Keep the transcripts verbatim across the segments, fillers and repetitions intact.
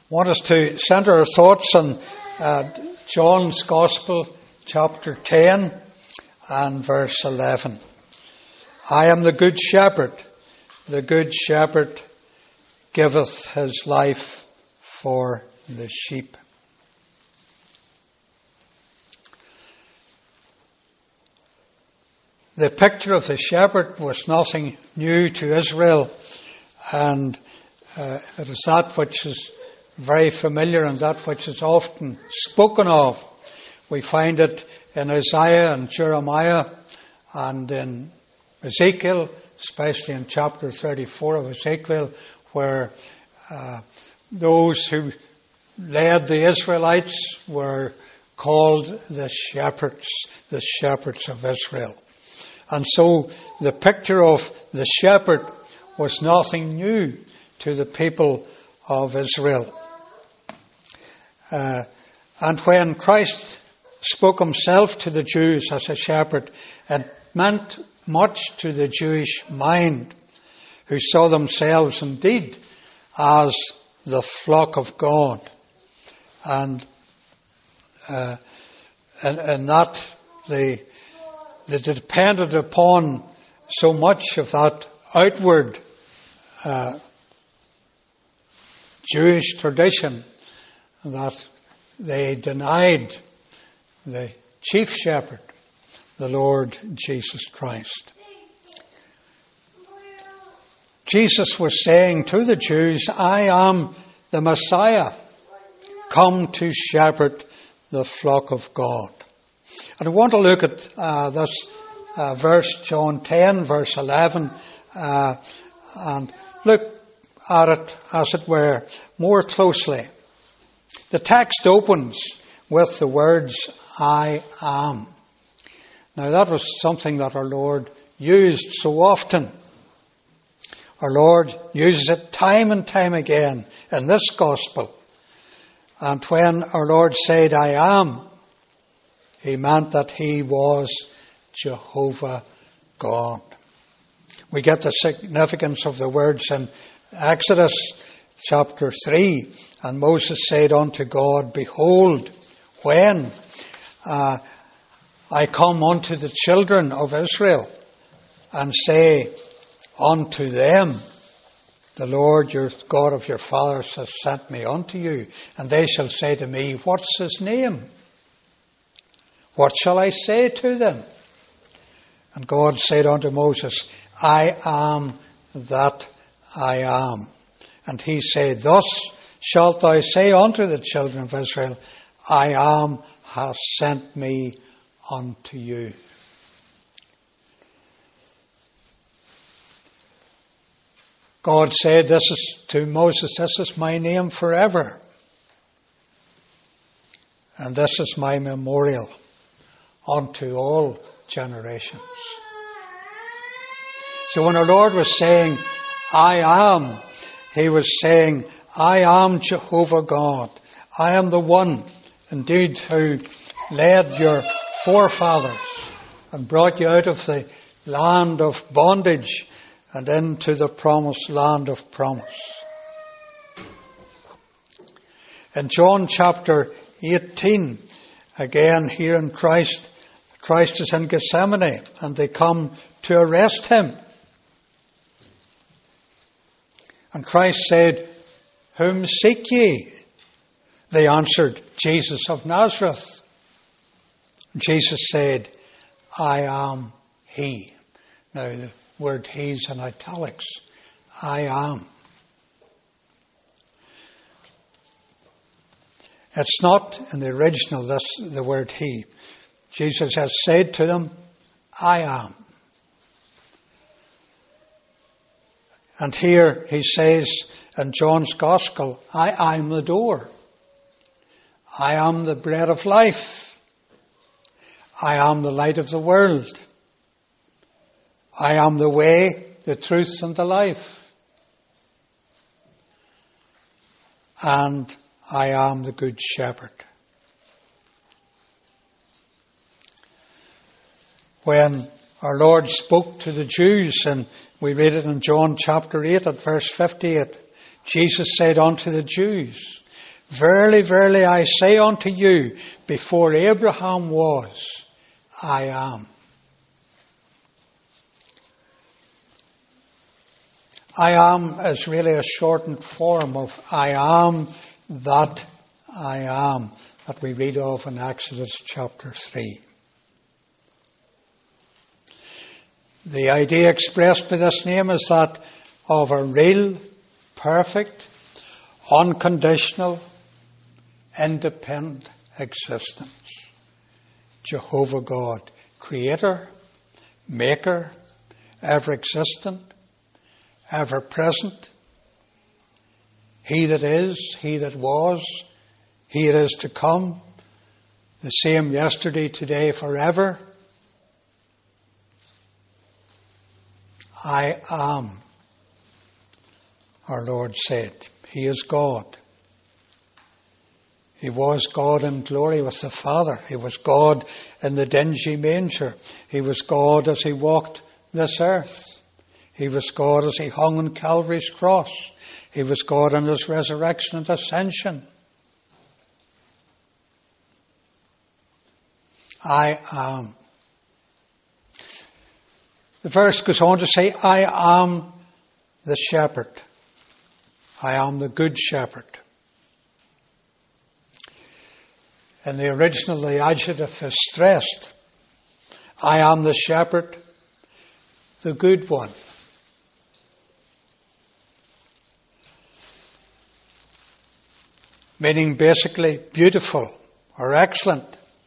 want us to centre our thoughts on uh, John's Gospel, chapter ten and verse eleven. I am the good shepherd. The good shepherd giveth his life for the sheep. The picture of the shepherd was nothing new to Israel, and uh, it is that which is very familiar and that which is often spoken of. We find it in Isaiah and Jeremiah and in Ezekiel, especially in chapter thirty-four of Ezekiel, where uh, those who led the Israelites were called the shepherds, the shepherds of Israel. And so the picture of the shepherd was nothing new to the people of Israel. Uh, and when Christ spoke himself to the Jews as a shepherd, it meant much to the Jewish mind, who saw themselves indeed as the flock of God. And uh, and, and that they, they depended upon so much of that outward uh, Jewish tradition that they denied the chief shepherd, the Lord Jesus Christ. Jesus was saying to the Jews, I am the Messiah, come to shepherd the flock of God. And I want to look at uh, this uh, verse, John ten, verse eleven, uh, and look at it, as it were, more closely. The text opens with the words, I am. Now that was something that our Lord used so often. Our Lord uses it time and time again in this gospel. And when our Lord said, I am, he meant that he was Jehovah God. We get the significance of the words in Exodus chapter three. And Moses said unto God, behold, when uh, I come unto the children of Israel and say unto them, the Lord your God of your fathers has sent me unto you, and they shall say to me, what's his name? What shall I say to them? And God said unto Moses, I am that I am. And he said, thus shalt thou say unto the children of Israel, I am has sent me unto you. God said this is to Moses, this is my name forever. And this is my memorial unto all generations. So when our Lord was saying, I am, he was saying, I am Jehovah God. I am the one, indeed, who led your forefathers and brought you out of the land of bondage and into the promised land of promise. In John chapter eighteen, again here in Christ, Christ is in Gethsemane and they come to arrest him. And Christ said, whom seek ye? They answered, Jesus of Nazareth. And Jesus said, I am he. Now the word he's in italics. I am. It's not in the original, this the word he. Jesus has said to them, I am. And here he says in John's Gospel, I am the door. I am the bread of life. I am the light of the world. I am the way, the truth, and the life. And I am the good shepherd. When our Lord spoke to the Jews, and we read it in John chapter eight at verse fifty-eight, Jesus said unto the Jews, Verily, verily, I say unto you, before Abraham was, I am. I am is really a shortened form of I am that I am, that we read of in Exodus chapter three. The idea expressed by this name is that of a real, perfect, unconditional, independent existence. Jehovah God, Creator, Maker, ever-existent, ever-present. He that is, He that was, He that is to come, the same yesterday, today, forever. I am, our Lord said. He is God. He was God in glory with the Father. He was God in the dingy manger. He was God as He walked this earth. He was God as He hung on Calvary's cross. He was God in His resurrection and ascension. I am. The verse goes on to say, I am the shepherd. I am the good shepherd. In the original, the adjective is stressed. I am the shepherd, the good one. Meaning basically beautiful or excellent.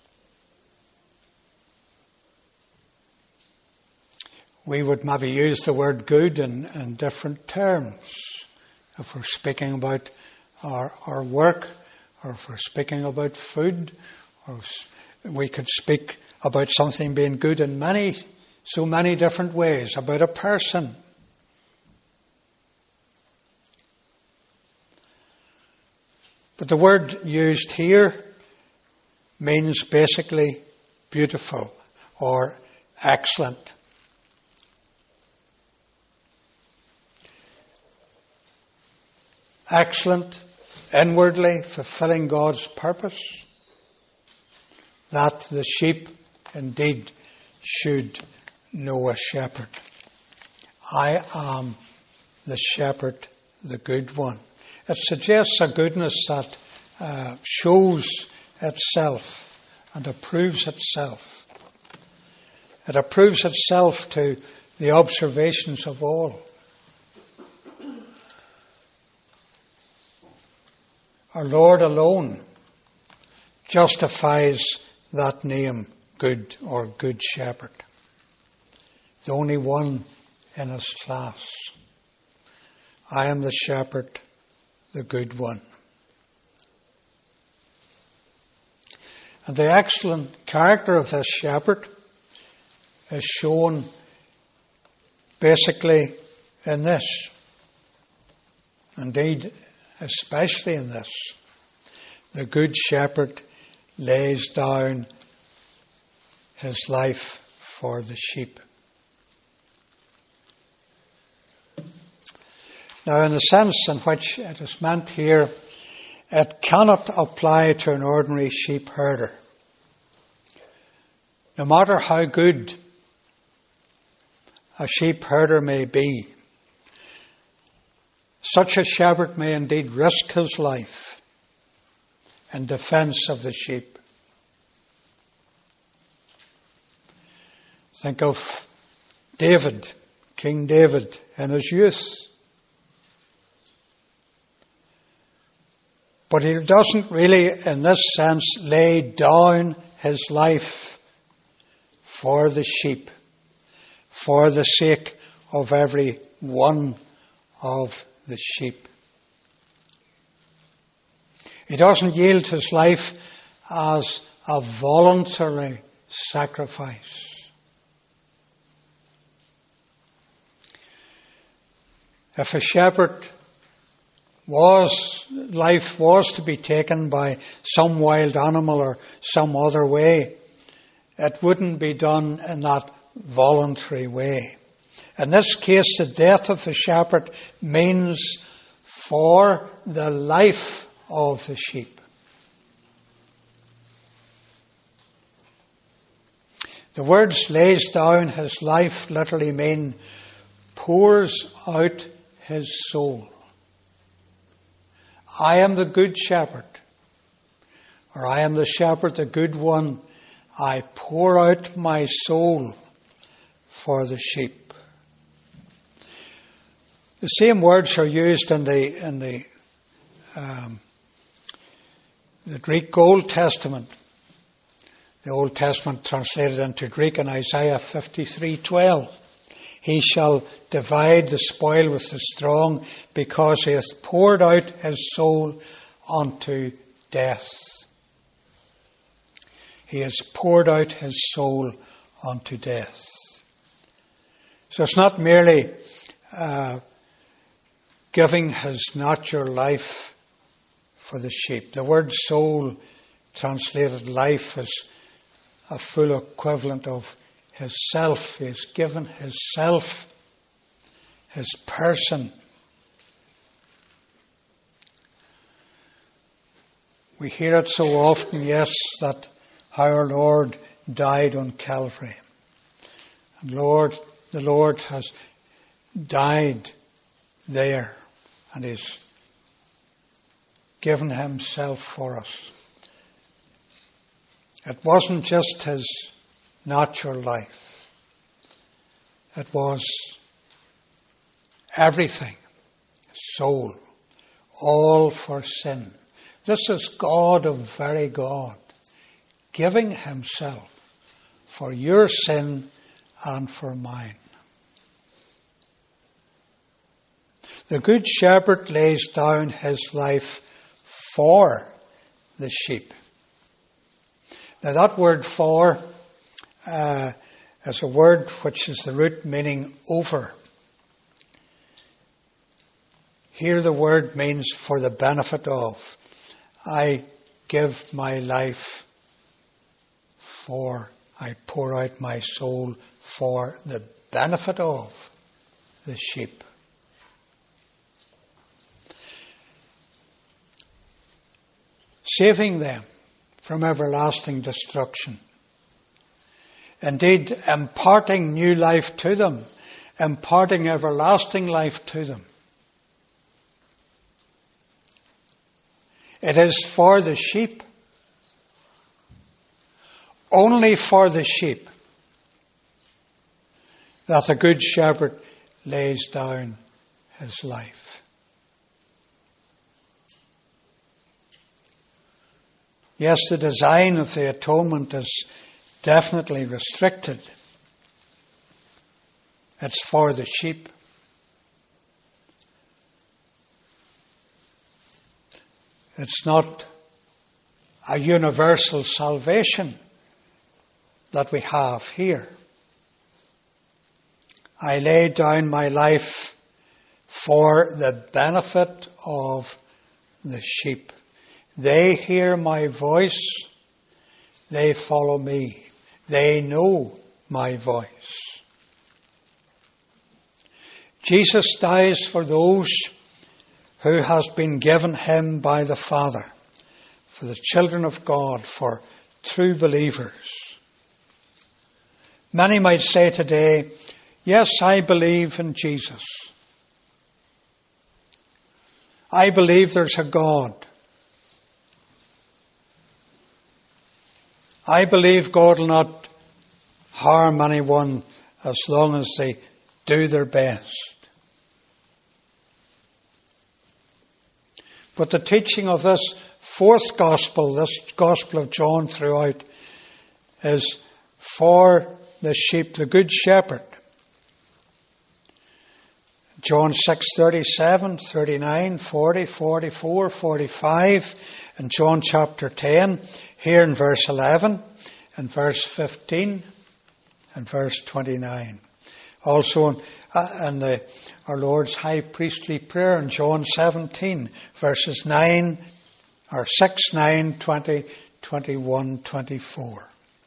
We would maybe use the word good in, in different terms. If we're speaking about our, our work, or if we're speaking about food, or we could speak about something being good in many, so many different ways, about a person. But the word used here means basically beautiful or excellent. Excellent, inwardly fulfilling God's purpose, that the sheep indeed should know a shepherd. I am the shepherd, the good one. It suggests a goodness that uh, shows itself and approves itself. It approves itself to the observations of all. Our Lord alone justifies that name, good or good shepherd. The only one in his class. I am the shepherd, the good one. And the excellent character of this shepherd is shown basically in this. Indeed, especially in this. The good shepherd lays down his life for the sheep. Now, in the sense in which it is meant here, it cannot apply to an ordinary sheep herder. No matter how good a sheep herder may be, such a shepherd may indeed risk his life in defense of the sheep. Think of David, King David, in his youth. But he doesn't really, in this sense, lay down his life for the sheep, for the sake of every one of the sheep. He doesn't yield his life as a voluntary sacrifice. If a shepherd was, life was to be taken by some wild animal or some other way, it wouldn't be done in that voluntary way. In this case, the death of the shepherd means for the life of the sheep. The words lays down his life literally mean pours out his soul. I am the good shepherd, or I am the shepherd, the good one. I pour out my soul for the sheep. The same words are used in the in the um, the Greek Old Testament. The Old Testament translated into Greek in Isaiah fifty-three twelve. He shall divide the spoil with the strong, because he hath poured out his soul unto death. He has poured out his soul unto death. So it's not merely uh, giving his natural life for the sheep. The word soul, translated life, is a full equivalent of his self. He has given his self, his person. We hear it so often, yes, that our Lord died on Calvary. And Lord, the Lord has died there and he's given himself for us. It wasn't just his natural life. It was everything, soul, all for sin. This is God of very God, giving himself for your sin and for mine. The Good Shepherd lays down his life for the sheep. Now that word for uh, is a word which is the root meaning over. Here the word means for the benefit of. I give my life for, I pour out my soul for the benefit of the sheep. Saving them from everlasting destruction. Indeed, imparting new life to them, imparting everlasting life to them. It is for the sheep, only for the sheep, that the Good Shepherd lays down his life. Yes, the design of the atonement is definitely restricted. It's for the sheep. It's not a universal salvation that we have here. I lay down my life for the benefit of the sheep. They hear my voice. They follow me. They know my voice. Jesus dies for those who has been given him by the Father, for the children of God, for true believers. Many might say today, yes, I believe in Jesus. I believe there's a God. I believe God will not harm anyone as long as they do their best. But the teaching of this fourth gospel, this gospel of John throughout, is for the sheep, the Good Shepherd. John six thirty-seven, thirty-nine, forty, forty-four, forty-five, and John chapter ten, here in verse eleven, and verse fifteen, and verse twenty-nine. Also in, uh, in the, our Lord's high priestly prayer in John seventeen, verses nine, or six, nine, twenty, twenty-one, twenty-four.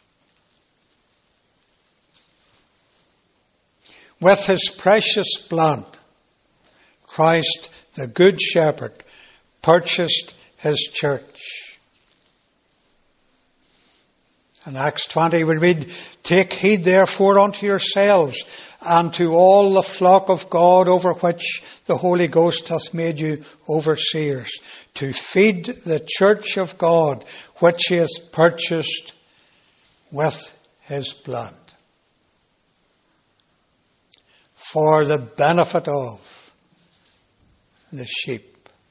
With his precious blood, Christ, the Good Shepherd, purchased his church. In Acts twenty we read, "Take heed therefore unto yourselves and to all the flock of God over which the Holy Ghost hath made you overseers, to feed the church of God, which he hath purchased with his blood, for the benefit of the sheep."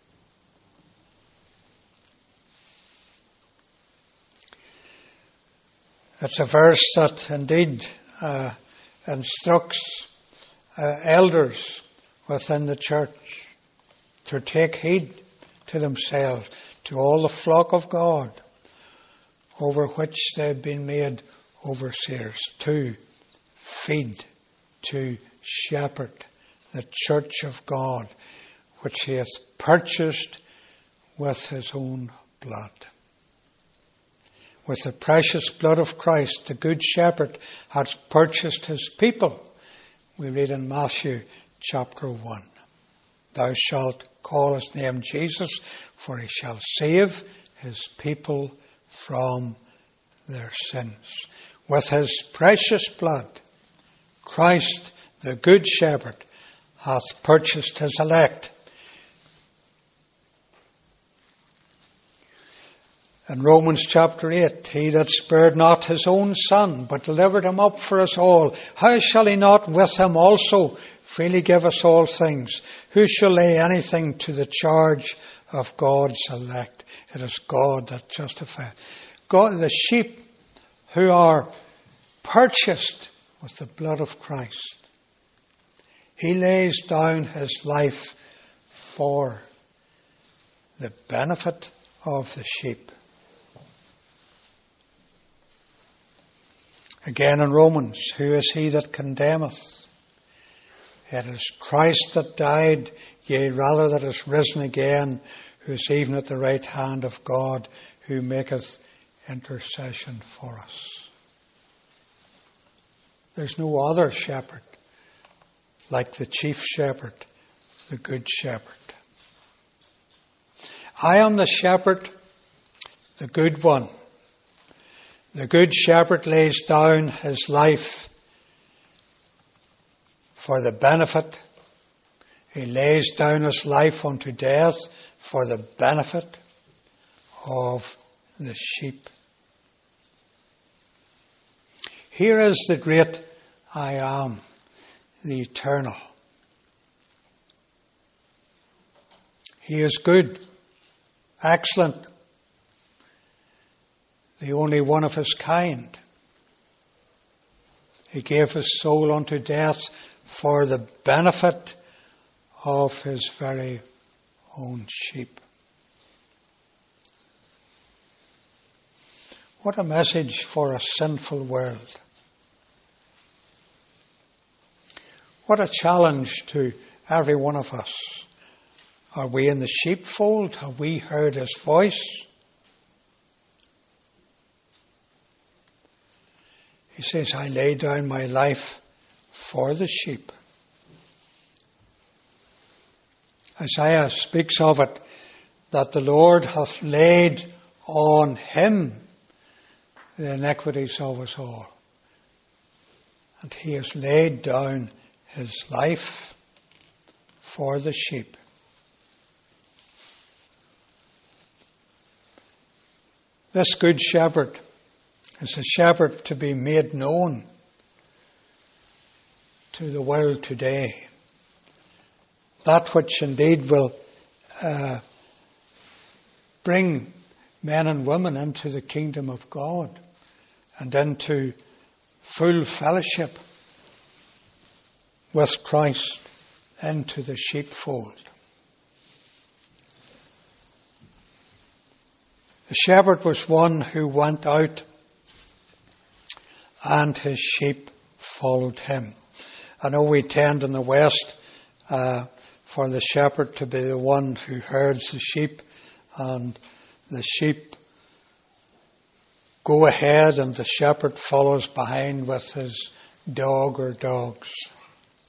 It's a verse that indeed uh, instructs uh, elders within the church to take heed to themselves, to all the flock of God over which they've been made overseers, to feed, to shepherd the church of God, which he hath purchased with his own blood. With the precious blood of Christ, the Good Shepherd hath purchased his people. We read in Matthew chapter one. "Thou shalt call his name Jesus, for he shall save his people from their sins." With his precious blood, Christ, the Good Shepherd, hath purchased his elect. In Romans chapter eight, "He that spared not his own Son, but delivered him up for us all, how shall he not with him also freely give us all things? Who shall lay anything to the charge of God's elect?" It is God that justifies. God, the sheep who are purchased with the blood of Christ. He lays down his life for the benefit of the sheep. Again in Romans, "Who is he that condemneth? It is Christ that died, yea, rather that is risen again, who is even at the right hand of God, who maketh intercession for us." There's no other shepherd like the chief shepherd, the Good Shepherd. "I am the shepherd, the good one. The Good Shepherd lays down his life for the benefit. He lays down his life unto death for the benefit of the sheep." Here is the great I Am, the eternal. He is good, excellent, the only one of his kind. He gave his soul unto death for the benefit of his very own sheep. What a message for a sinful world. What a challenge to every one of us. Are we in the sheepfold? Have we heard his voice? He says, "I lay down my life for the sheep." Isaiah speaks of it, that the Lord hath laid on him the iniquities of us all. And he has laid down his life for the sheep. This Good Shepherd is a shepherd to be made known to the world today. That which indeed will uh, bring men and women into the kingdom of God and into full fellowship with Christ, into the sheepfold. The shepherd was one who went out and his sheep followed him. I know we tend in the West uh, for the shepherd to be the one who herds the sheep, and the sheep go ahead and the shepherd follows behind with his dog or dogs.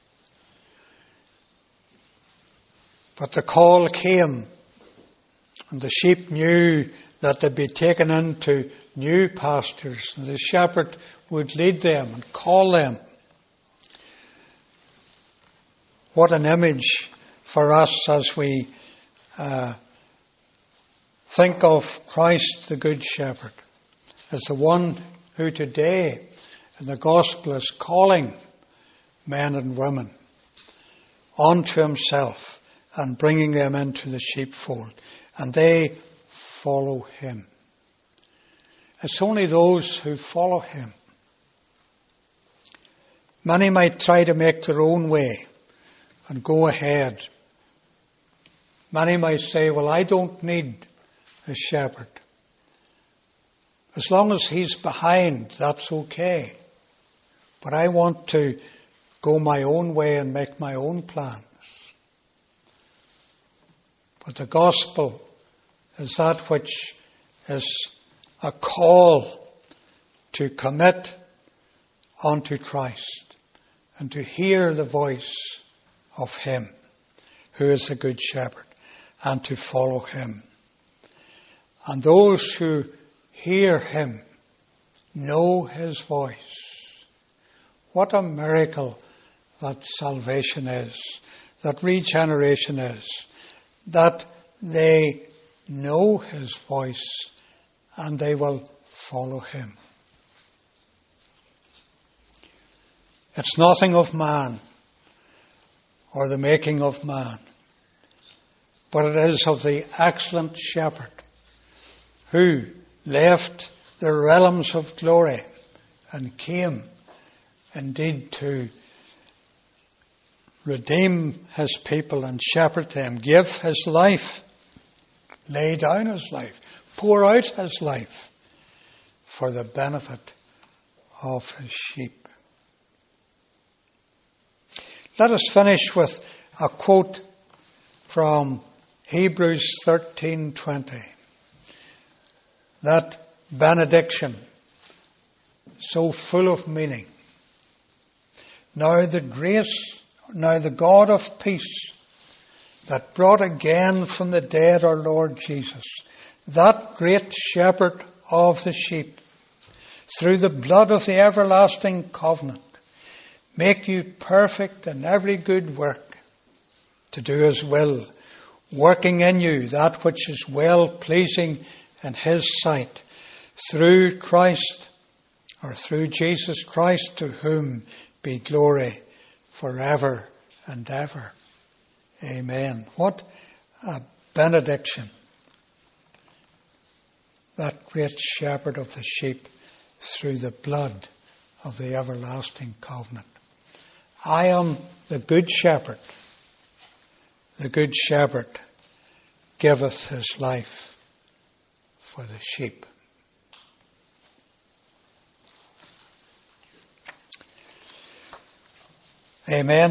But the call came And the sheep knew that they'd be taken into new pastures, and the shepherd would lead them and call them. What an image for us as we uh, think of Christ the Good Shepherd as the one who today in the gospel is calling men and women onto himself and bringing them into the sheepfold. And they follow him. It's only those who follow him. Many might try to make their own way and go ahead. Many might say, well, I don't need a shepherd. As long as he's behind, that's okay. But I want to go my own way and make my own plans. But the gospel is that which is a call to commit unto Christ and to hear the voice of him who is the Good Shepherd and to follow him. And those who hear him know his voice. What a miracle that salvation is, that regeneration is, that they know his voice and they will follow him. It's nothing of man or the making of man, but it is of the excellent shepherd who left the realms of glory and came indeed to redeem his people and shepherd them, give his life, lay down his life, pour out his life for the benefit of his sheep. Let us finish with a quote from Hebrews thirteen twenty. That benediction, so full of meaning. Now the grace, now the God of peace, that brought again from the dead our Lord Jesus, that great shepherd of the sheep, through the blood of the everlasting covenant, make you perfect in every good work, to do his will, working in you that which is well-pleasing in his sight, through Christ, or through Jesus Christ, to whom be glory forever and ever. Amen. What a benediction. That great shepherd of the sheep through the blood of the everlasting covenant. I am the good shepherd. The good shepherd giveth his life for the sheep. Amen.